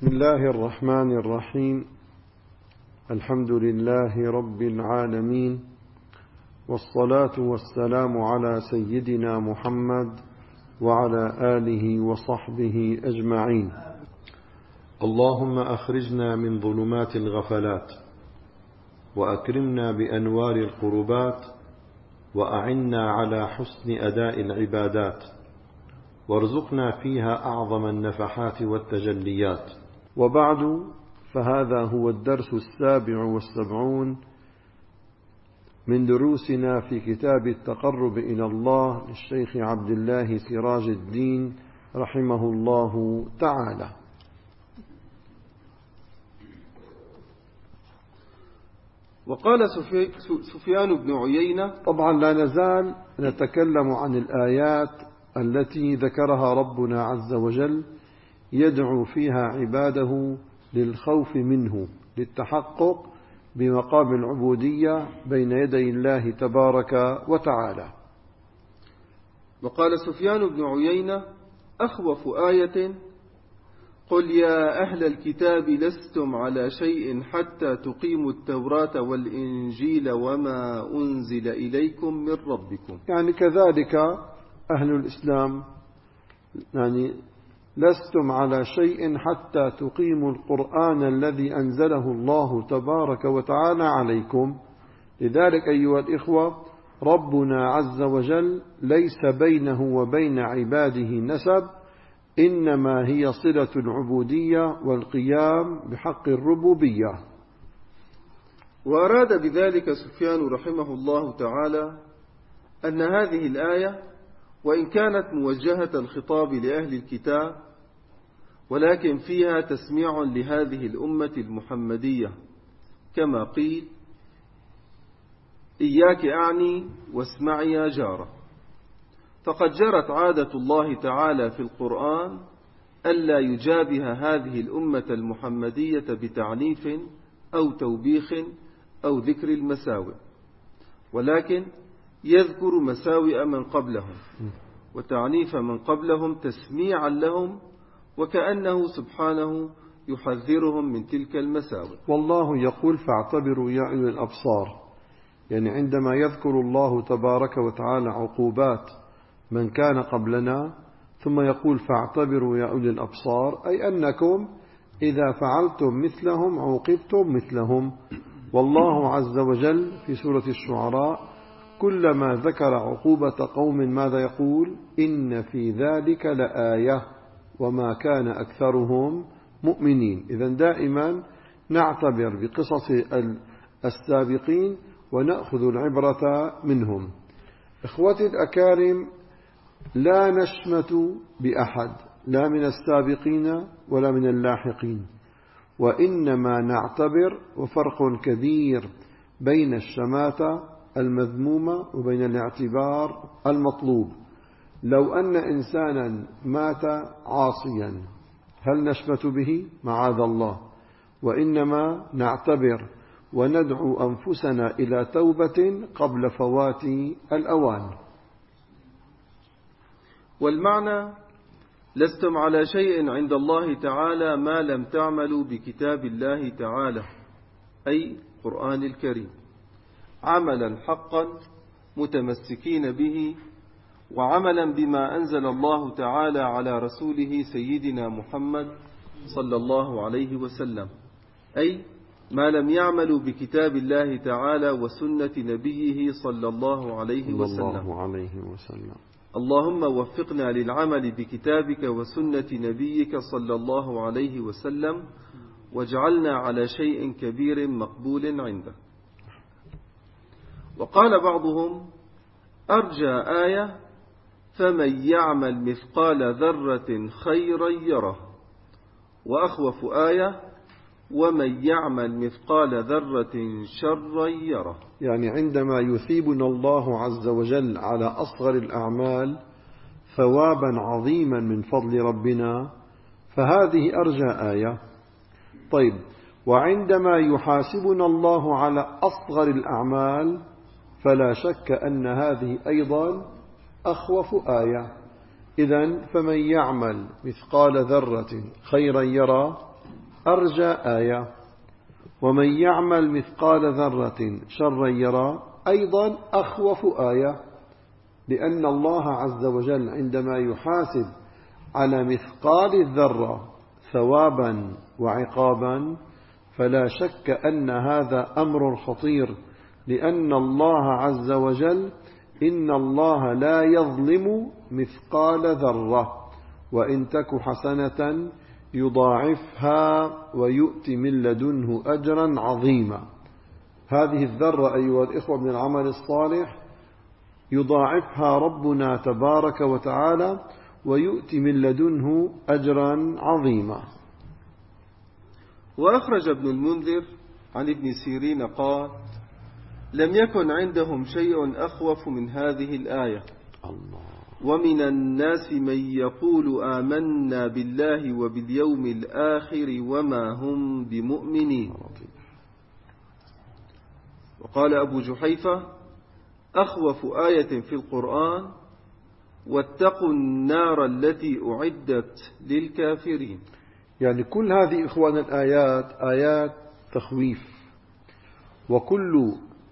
بسم الله الرحمن الرحيم. الحمد لله رب العالمين، والصلاة والسلام على سيدنا محمد وعلى آله وصحبه أجمعين. اللهم أخرجنا من ظلمات الغفلات، وأكرمنا بأنوار القربات، وأعنا على حسن أداء العبادات، وارزقنا فيها أعظم النفحات والتجليات. وبعد، فهذا هو الدرس 77 من دروسنا في كتاب التقرب إلى الله للشيخ عبد الله سراج الدين رحمه الله تعالى. وقال سفيان بن عيينة. طبعا لا نزال نتكلم عن الآيات التي ذكرها ربنا عز وجل يدعو فيها عباده للخوف منه، للتحقق بمقام العبودية بين يدي الله تبارك وتعالى. وقال سفيان بن عيينة: أخوف آية قل يا أهل الكتاب لستم على شيء حتى تقيموا التوراة والإنجيل وما أنزل إليكم من ربكم. يعني كذلك أهل الإسلام، يعني لستم على شيء حتى تقيموا القرآن الذي أنزله الله تبارك وتعالى عليكم. لذلك أيها الإخوة، ربنا عز وجل ليس بينه وبين عباده نسب، إنما هي صلة العبودية والقيام بحق الربوبية. وأراد بذلك سفيان رحمه الله تعالى أن هذه الآية وإن كانت موجهة الخطاب لأهل الكتاب، ولكن فيها تسميع لهذه الأمة المحمدية، كما قيل: إياك أعني واسمعي يا جارة. فقد جرت عادة الله تعالى في القرآن ألا يجابه هذه الأمة المحمدية بتعنيف أو توبيخ أو ذكر المساوئ، ولكن يذكر مساوئ من قبلهم وتعنيف من قبلهم تسميعا لهم، وكأنه سبحانه يحذرهم من تلك المساوئ. والله يقول: فاعتبروا يا أولي الأبصار. يعني عندما يذكر الله تبارك وتعالى عقوبات من كان قبلنا، ثم يقول: فاعتبروا يا أولي الأبصار، أي أنكم إذا فعلتم مثلهم عوقبتم مثلهم. والله عز وجل في سورة الشعراء كلما ذكر عقوبة قوم ماذا يقول؟ إن في ذلك لآية وما كان أكثرهم مؤمنين. إذن دائما نعتبر بقصص السابقين ونأخذ العبرة منهم. إخوتي الأكارم، لا نشمت بأحد، لا من السابقين ولا من اللاحقين، وإنما نعتبر، وفرق كبير بين الشماتة المذمومة وبين الاعتبار المطلوب. لو أن إنسانا مات عاصيا هل نشمت به؟ معاذ الله. وإنما نعتبر وندعو أنفسنا إلى توبة قبل فوات الأوان. والمعنى: لستم على شيء عند الله تعالى ما لم تعملوا بكتاب الله تعالى، أي القرآن الكريم، عملا حقا متمسكين به، وعملا بما أنزل الله تعالى على رسوله سيدنا محمد صلى الله عليه وسلم، أي ما لم يعملوا بكتاب الله تعالى وسنة نبيه صلى الله عليه وسلم. اللهم وفقنا للعمل بكتابك وسنة نبيك صلى الله عليه وسلم، واجعلنا على شيء كبير مقبول عندك. وقال بعضهم: أرجى آية فمن يعمل مثقال ذرة خيرا يره، وأخوف آية ومن يعمل مثقال ذرة شرا يره. يعني عندما يثيبنا الله عز وجل على أصغر الأعمال ثوابا عظيما من فضل ربنا، فهذه أرجى آية. طيب، وعندما يحاسبنا الله على أصغر الأعمال فلا شك أن هذه أيضا أخوف آية. إذن فمن يعمل مثقال ذرة خيرا يرى، أرجى آية، ومن يعمل مثقال ذرة شرا يرى أيضا أخوف آية، لأن الله عز وجل عندما يحاسب على مثقال الذرة ثوابا وعقابا فلا شك أن هذا أمر خطير، لأن الله عز وجل إن الله لا يظلم مثقال ذرة، وإن تك حسنة يضاعفها ويؤتي من لدنه أجرا عظيما. هذه الذرة أيها الإخوة من العمل الصالح يضاعفها ربنا تبارك وتعالى ويؤتي من لدنه أجرا عظيما. وأخرج ابن المنذر عن ابن سيرين قال: لم يكن عندهم شيء أخوف من هذه الآية. ومن الناس من يقول آمنا بالله وباليوم الآخر وما هم بمؤمنين. وقال أبو جحيفة: أخوف آية في القرآن واتقوا النار التي أعدت للكافرين. يعني كل هذه إخوان الآيات آيات تخويف، وكل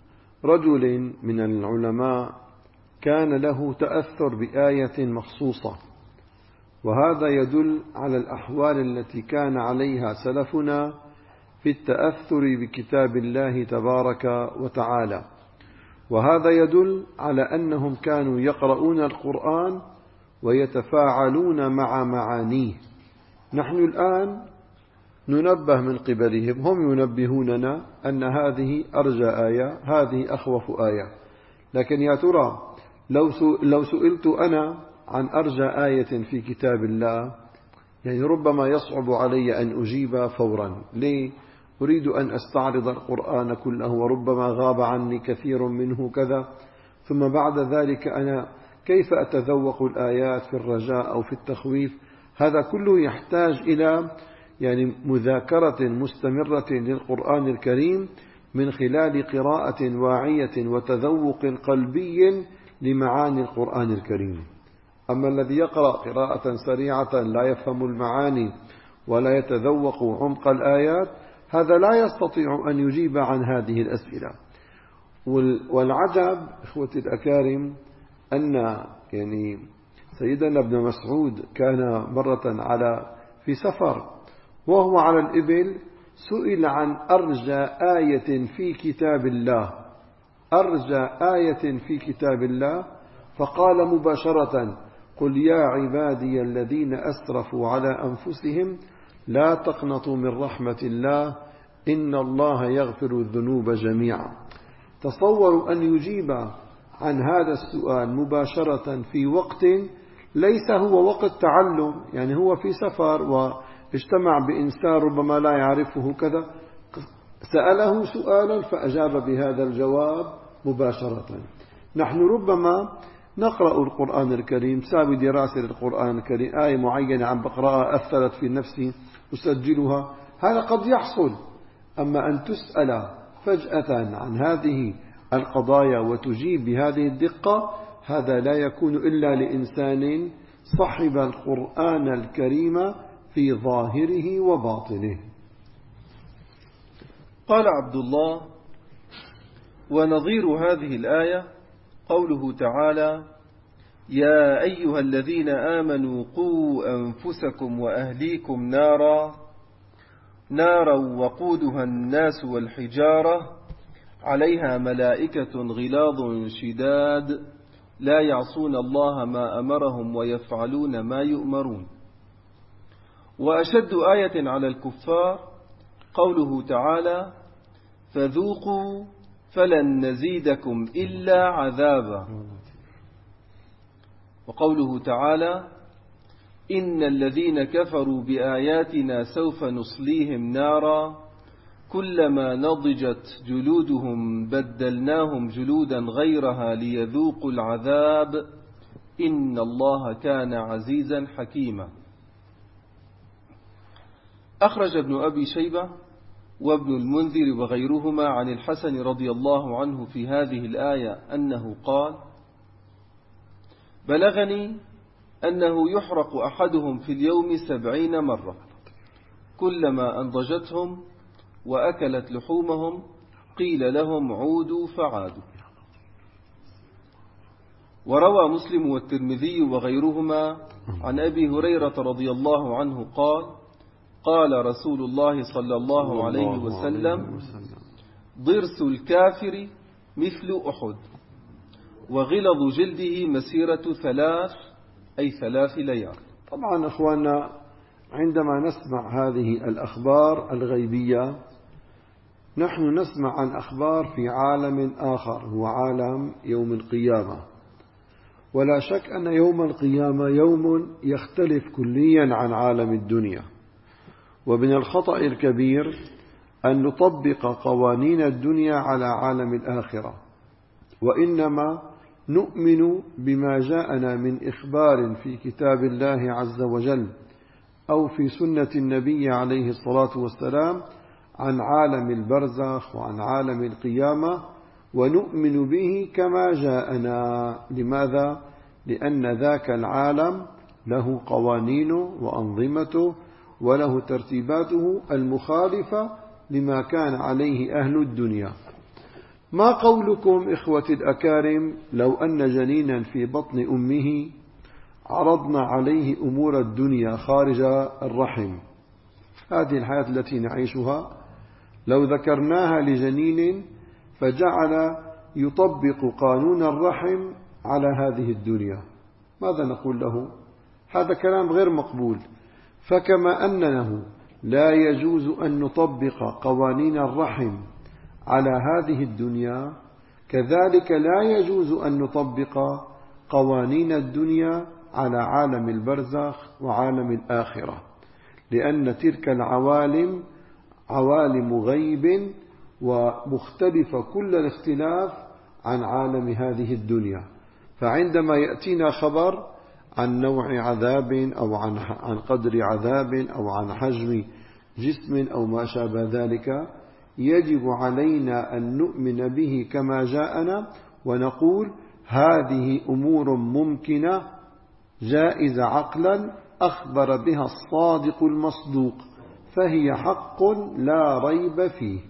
رجل من العلماء كان له تأثر بآية مخصوصة، وهذا يدل على الأحوال التي كان عليها سلفنا في التأثر بكتاب الله تبارك وتعالى، وهذا يدل على أنهم كانوا يقرؤون القرآن ويتفاعلون مع معانيه. نحن الآن ننبه من قبلهم، هم ينبهوننا أن هذه أرجى آية، هذه أخوف آية. لكن يا ترى لو سئلت أنا عن أرجى آية في كتاب الله، يعني ربما يصعب علي أن أجيب فورا. ليه؟ أريد أن أستعرض القرآن كله، وربما غاب عني كثير منه كذا، ثم بعد ذلك أنا كيف أتذوق الآيات في الرجاء أو في التخويف؟ هذا كله يحتاج إلى يعني مذاكرة مستمرة للقرآن الكريم من خلال قراءة واعية وتذوق قلبي لمعاني القرآن الكريم. أما الذي يقرأ قراءة سريعة لا يفهم المعاني ولا يتذوق عمق الآيات، هذا لا يستطيع أن يجيب عن هذه الأسئلة. والعجب إخوتي الأكارم أن يعني سيدنا ابن مسعود كان مرة في سفر وهو على الإبل، سئل عن أرجى آية في كتاب الله، أرجى آية في كتاب الله، فقال مباشرة: قل يا عبادي الذين أسرفوا على أنفسهم لا تقنطوا من رحمة الله إن الله يغفر الذنوب جميعا. تصوروا أن يجيب عن هذا السؤال مباشرة في وقت ليس هو وقت تعلم، يعني هو في سفر واجتمع بإنسان ربما لا يعرفه كذا، سأله سؤالا فأجاب بهذا الجواب مباشرة. نحن ربما نقرأ القرآن الكريم، سابي دراسة للقرآن الكريم، آية معينة عم بقرأها أثرت في نفسي أسجلها، هذا قد يحصل. أما أن تسأل فجأة عن هذه القضايا وتجيب بهذه الدقة، هذا لا يكون إلا لإنسان صحب القرآن الكريم في ظاهره وباطنه. قال عبد الله: ونظير هذه الآية قوله تعالى: يا أيها الذين آمنوا قوا أنفسكم وأهليكم نارا وقودها الناس والحجارة عليها ملائكة غلاظ شداد لا يعصون الله ما أمرهم ويفعلون ما يؤمرون. وأشد آية على الكفار قوله تعالى: فذوقوا فلن نزيدكم إلا عذابا. وقوله تعالى: إن الذين كفروا بآياتنا سوف نصليهم نارا كلما نضجت جلودهم بدلناهم جلودا غيرها ليذوقوا العذاب إن الله كان عزيزا حكيما. أخرج ابن أبي شيبة وابن المنذر وغيرهما عن الحسن رضي الله عنه في هذه الآية أنه قال: بلغني أنه يحرق أحدهم في اليوم 70 مرة، كلما أنضجتهم وأكلت لحومهم قيل لهم عودوا فعادوا. وروى مسلم والترمذي وغيرهما عن أبي هريرة رضي الله عنه قال: قال رسول الله صلى الله عليه وسلم: ضرس الكافر مثل أحد، وغلظ جلده مسيرة 3 ليال. طبعا أخواننا، عندما نسمع هذه الأخبار الغيبية نحن نسمع عن أخبار في عالم آخر هو عالم يوم القيامة، ولا شك أن يوم القيامة يوم يختلف كليا عن عالم الدنيا. ومن الخطأ الكبير أن نطبق قوانين الدنيا على عالم الآخرة، وإنما نؤمن بما جاءنا من إخبار في كتاب الله عز وجل أو في سنة النبي عليه الصلاة والسلام عن عالم البرزخ وعن عالم القيامة، ونؤمن به كما جاءنا. لماذا؟ لأن ذاك العالم له قوانينه وأنظمته وله ترتيباته المخالفة لما كان عليه أهل الدنيا. ما قولكم إخوتي الأكارم لو أن جنينا في بطن أمه عرضنا عليه أمور الدنيا خارج الرحم، هذه الحياة التي نعيشها، لو ذكرناها لجنين فجعل يطبق قانون الرحم على هذه الدنيا، ماذا نقول له؟ هذا كلام غير مقبول. فكما أنه لا يجوز أن نطبق قوانين الرحم على هذه الدنيا، كذلك لا يجوز أن نطبق قوانين الدنيا على عالم البرزخ وعالم الآخرة، لأن تلك العوالم عوالم غيب ومختلفة كل الاختلاف عن عالم هذه الدنيا. فعندما يأتينا خبر عن نوع عذاب أو عن قدر عذاب أو عن حجم جسم أو ما شابه ذلك، يجب علينا أن نؤمن به كما جاءنا، ونقول هذه أمور ممكنة جائزة عقلا أخبر بها الصادق المصدوق، فهي حق لا ريب فيه.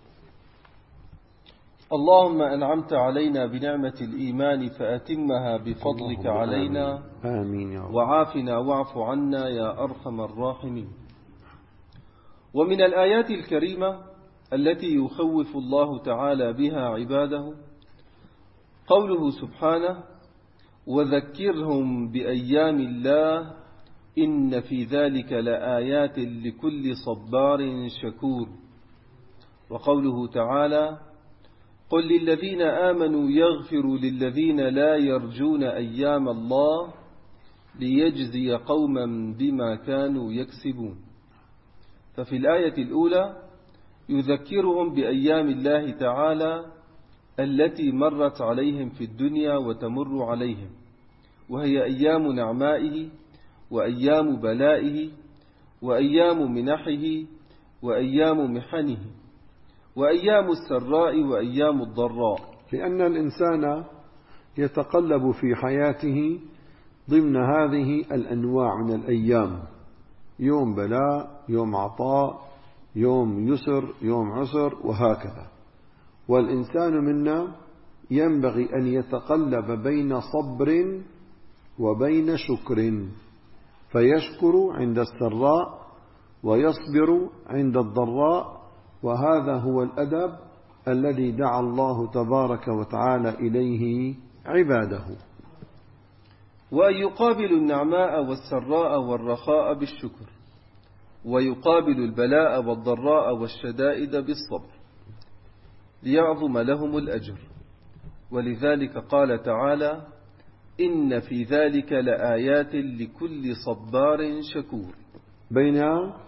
اللهم أنعمت علينا بنعمة الإيمان فأتمها بفضلك علينا. آمين يا رب. وعافنا واعف عنا يا أرحم الراحمين. ومن الآيات الكريمة التي يخوف الله تعالى بها عباده قوله سبحانه: وذكرهم بأيام الله إن في ذلك لآيات لكل صبار شكور. وقوله تعالى: قل للذين آمنوا يغفروا للذين لا يرجون أيام الله ليجزي قوما بما كانوا يكسبون. ففي الآية الأولى يذكرهم بأيام الله تعالى التي مرت عليهم في الدنيا وتمر عليهم، وهي أيام نعمائه وأيام بلائه وأيام منحه وأيام محنه وأيام السراء وأيام الضراء. لأن الإنسان يتقلب في حياته ضمن هذه الأنواع من الأيام، يوم بلاء، يوم عطاء، يوم يسر، يوم عسر، وهكذا. والإنسان منا ينبغي أن يتقلب بين صبر وبين شكر، فيشكر عند السراء ويصبر عند الضراء، وهذا هو الأدب الذي دعا الله تبارك وتعالى إليه عباده. وأن يقابل النعماء والسراء والرخاء بالشكر، ويقابل البلاء والضراء والشدائد بالصبر ليعظم لهم الأجر. ولذلك قال تعالى: إن في ذلك لآيات لكل صبار شكور. بين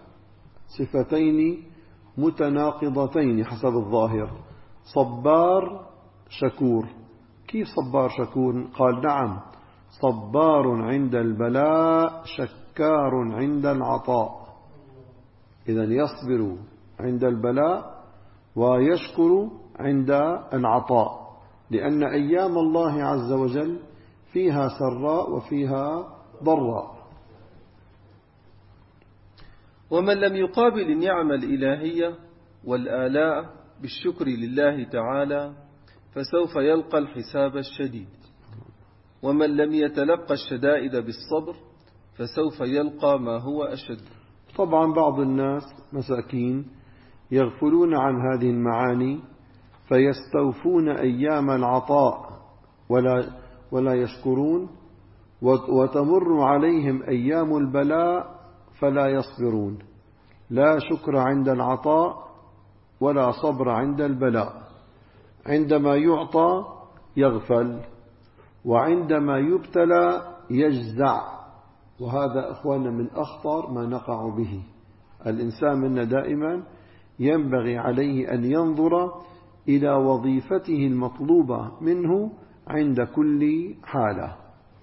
صفتين متناقضتين حسب الظاهر، صبار شكور. كيف صبار شكور؟ قال: نعم، صبار عند البلاء شكار عند العطاء. إذن يصبر عند البلاء ويشكر عند العطاء، لأن أيام الله عز وجل فيها سراء وفيها ضراء. ومن لم يقابل النعم الإلهية والآلاء بالشكر لله تعالى فسوف يلقى الحساب الشديد، ومن لم يتلقى الشدائد بالصبر فسوف يلقى ما هو أشد. طبعا بعض الناس مساكين يغفلون عن هذه المعاني فيستوفون أيام العطاء ولا يشكرون، وتمر عليهم أيام البلاء فلا يصبرون. لا شكر عند العطاء ولا صبر عند البلاء. عندما يعطى يغفل، وعندما يبتلى يجزع، وهذا أخوانا من أخطر ما نقع به. الإنسان منا دائما ينبغي عليه أن ينظر إلى وظيفته المطلوبة منه عند كل حالة.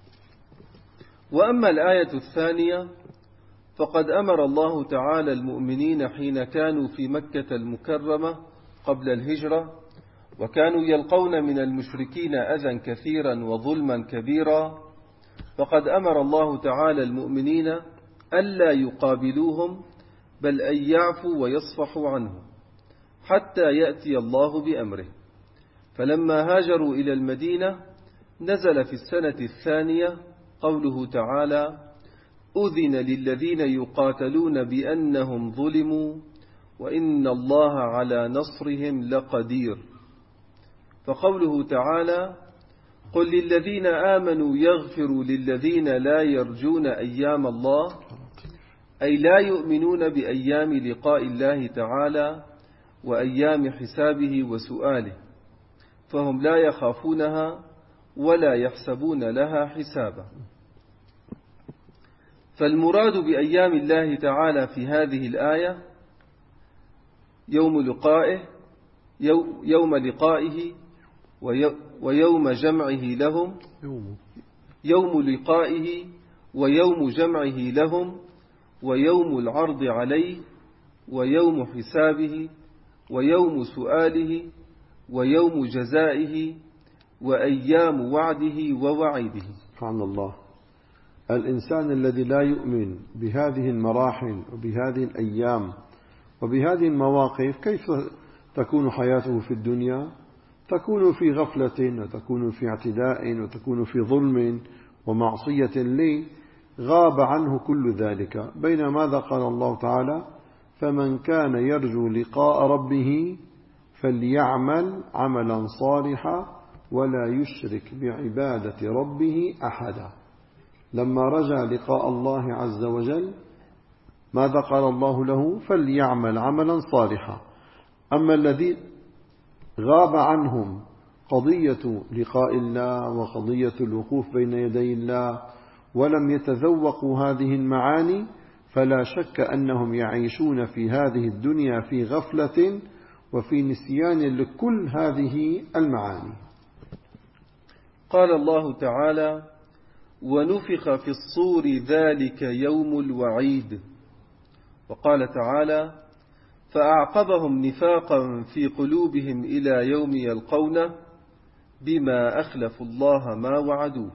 وأما الآية الثانية فقد أمر الله تعالى المؤمنين حين كانوا في مكة المكرمة قبل الهجرة، وكانوا يلقون من المشركين أذى كثيرا وظلما كبيرا، فقد أمر الله تعالى المؤمنين ألا يقابلوهم، بل أن يعفوا ويصفحوا عنهم حتى يأتي الله بأمره. فلما هاجروا إلى المدينة نزل في السنة الثانية قوله تعالى: أذن للذين يقاتلون بأنهم ظلموا وإن الله على نصرهم لقدير. فقوله تعالى: قل للذين آمنوا يغفروا للذين لا يرجون أيام الله، أي لا يؤمنون بأيام لقاء الله تعالى وأيام حسابه وسؤاله، فهم لا يخافونها ولا يحسبون لها حسابا. فالمراد بأيام الله تعالى في هذه الآية يوم لقائه ويوم جمعه لهم، يوم لقائه ويوم جمعه لهم، ويوم العرض عليه، ويوم حسابه، ويوم سؤاله، ويوم جزائه، وأيام وعده ووعيده. سبحان الله. الإنسان الذي لا يؤمن بهذه المراحل وبهذه الأيام وبهذه المواقف كيف تكون حياته في الدنيا؟ تكون في غفلة، وتكون في اعتداء، وتكون في ظلم ومعصية لي غاب عنه كل ذلك. بين ماذا قال الله تعالى: فمن كان يرجو لقاء ربه فليعمل عملا صالحا ولا يشرك بعبادة ربه أحدا. لما رجا لقاء الله عز وجل ماذا قال الله له؟ فليعمل عملا صالحا. أما الذي غاب عنهم قضية لقاء الله وقضية الوقوف بين يدي الله ولم يتذوقوا هذه المعاني، فلا شك أنهم يعيشون في هذه الدنيا في غفلة وفي نسيان لكل هذه المعاني. قال الله تعالى: ونفخ في الصور ذلك يوم الوعيد. وقال تعالى: فأعقبهم نفاقا في قلوبهم إلى يوم يلقونه بما أخلفوا الله ما وعدوه.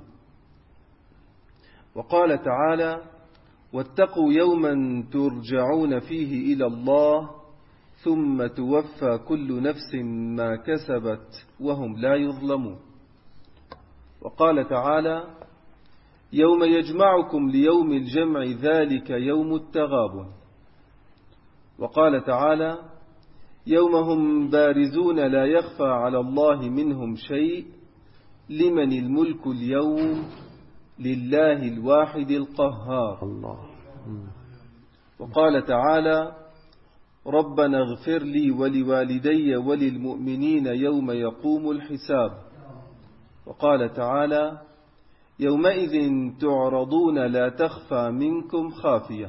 وقال تعالى: واتقوا يوما ترجعون فيه إلى الله ثم توفى كل نفس ما كسبت وهم لا يظلمون. وقال تعالى: يوم يجمعكم ليوم الجمع ذلك يوم التغابن. وقال تعالى: يوم هم بارزون لا يخفى على الله منهم شيء لمن الملك اليوم لله الواحد القهار. الله. وقال تعالى: ربنا اغفر لي ولوالدي وللمؤمنين يوم يقوم الحساب. وقال تعالى: يومئذ تعرضون لا تخفى منكم خافية.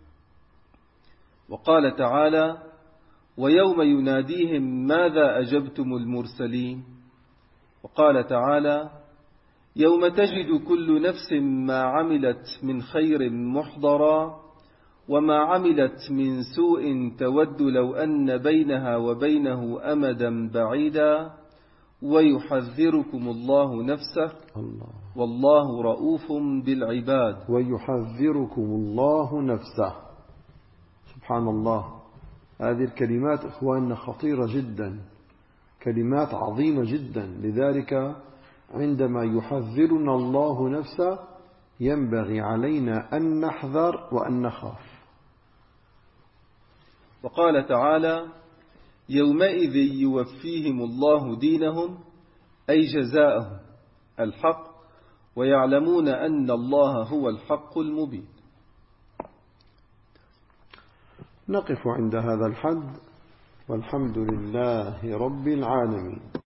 وقال تعالى: ويوم يناديهم ماذا أجبتم المرسلين. وقال تعالى: يوم تجد كل نفس ما عملت من خير محضرا وما عملت من سوء تود لو أن بينها وبينه أمدا بعيدا ويحذركم الله نفسه والله رؤوف بالعباد. ويحذركم الله نفسه. سبحان الله، هذه الكلمات إخواننا خطيرة جدا، كلمات عظيمة جدا. لذلك عندما يحذرنا الله نفسه ينبغي علينا أن نحذر وأن نخاف. وقال تعالى: يومئذ يوفيهم الله دينهم أي جزاءهم الحق ويعلمون أن الله هو الحق المبين. نقف عند هذا الحد، والحمد لله رب العالمين.